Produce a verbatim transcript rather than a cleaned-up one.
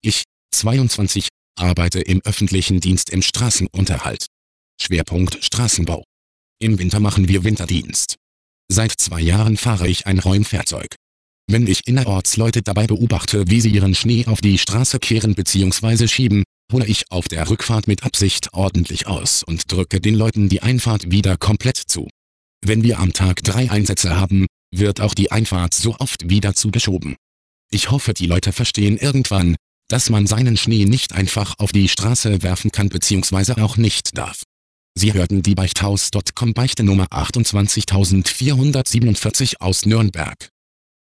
Ich, zweiundzwanzig, arbeite im öffentlichen Dienst im Straßenunterhalt. Schwerpunkt Straßenbau. Im Winter machen wir Winterdienst. Seit zwei Jahren fahre ich ein Räumfahrzeug. Wenn ich innerorts Leute dabei beobachte, wie sie ihren Schnee auf die Straße kehren bzw. schieben, hole ich auf der Rückfahrt mit Absicht ordentlich aus und drücke den Leuten die Einfahrt wieder komplett zu. Wenn wir am Tag drei Einsätze haben, wird auch die Einfahrt so oft wieder zugeschoben. Ich hoffe, die Leute verstehen irgendwann, dass man seinen Schnee nicht einfach auf die Straße werfen kann bzw. auch nicht darf. Sie hörten die Beichthaus Punkt com Beichte Nummer achtundzwanzigtausendvierhundertsiebenundvierzig aus Nürnberg.